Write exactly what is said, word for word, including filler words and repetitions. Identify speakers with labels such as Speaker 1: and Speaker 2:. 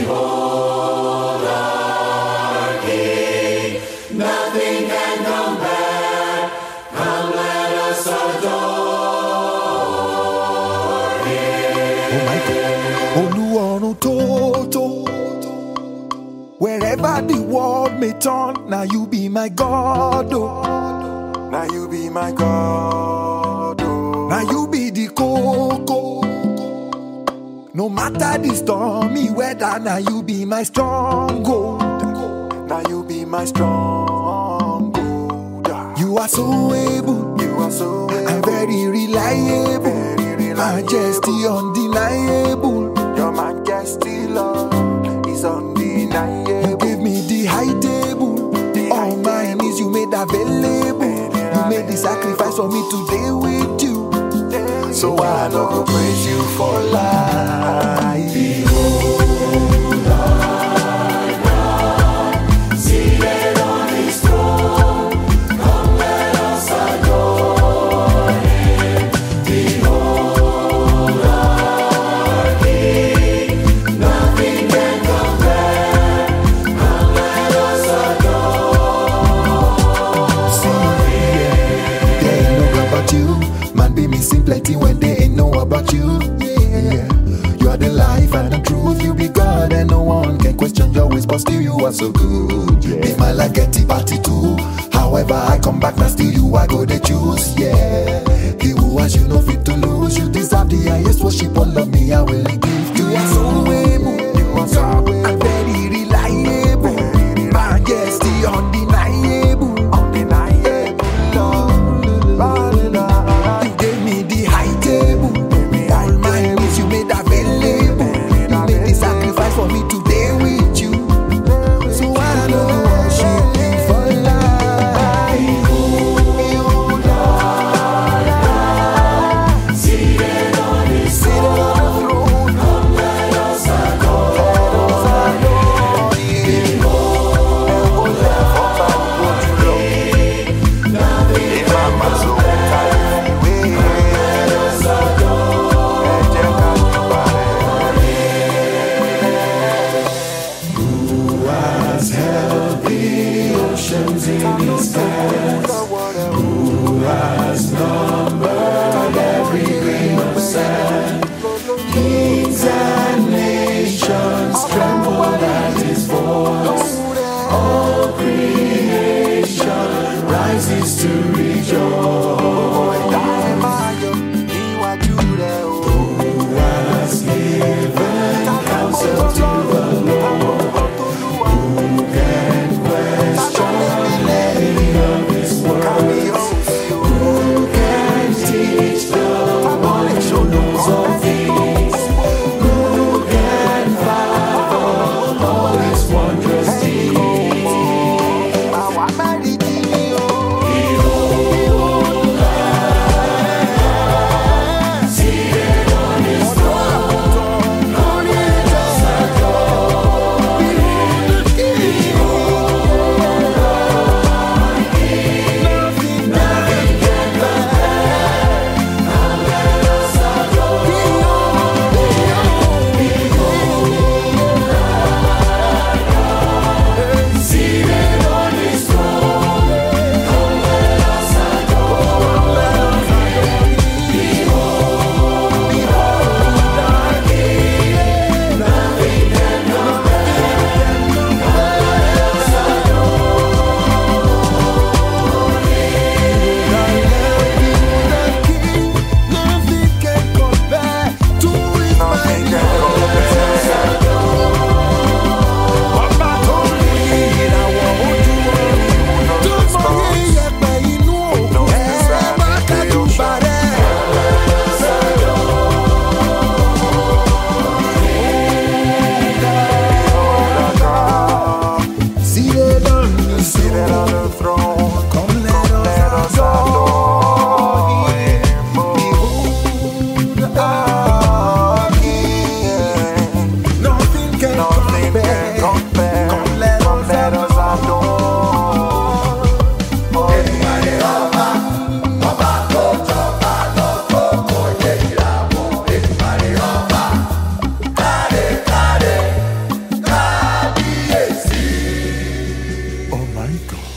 Speaker 1: Behold our King, nothing can compare. Come, let us adore Him.
Speaker 2: Oh my God, Oluwarun Toto. Wherever the world may turn, now you be my God. Oh.
Speaker 3: Now you be my God. Oh.
Speaker 2: Now you be the coco. No matter the stormy weather, now you be my stronghold.
Speaker 3: Now you be my stronghold.
Speaker 2: You are so able,
Speaker 3: You are so able.
Speaker 2: and very reliable.
Speaker 3: Very reliable.
Speaker 2: Majesty undeniable.
Speaker 3: Your majesty, Lord, is undeniable.
Speaker 2: You gave me the high table.
Speaker 3: The
Speaker 2: All
Speaker 3: high
Speaker 2: my
Speaker 3: table.
Speaker 2: needs you made available. You made the sacrifice for me today with you. So I don't go praise you for life.
Speaker 1: Behold our God, seated on His throne. Come, let us adore Him. Behold our King, nothing can compare. Come, let us adore Him.
Speaker 2: They ain't know about you. Man be missing plenty when they ain't know about you. Yeah, you are the life and the truth. You be God and no one can question your ways, but still you are so good. Yeah. If my life get it party too. However I come back now, still you I go they choose. Yeah, he who has you no fit to lose. You deserve the highest worship. All of me I will give. You are so able. You are so able. And very reliable. Majesty undeniable.
Speaker 3: Undeniable, Lord.
Speaker 2: You gave me the high table. All my needs you made available. You made the sacrifice for me today with you. So I don't worship you for life.
Speaker 1: Behold our God, seated on His throne. Come, let us adore Him. Behold our King, nothing can compare. Let us adore Him.
Speaker 2: Oh my God.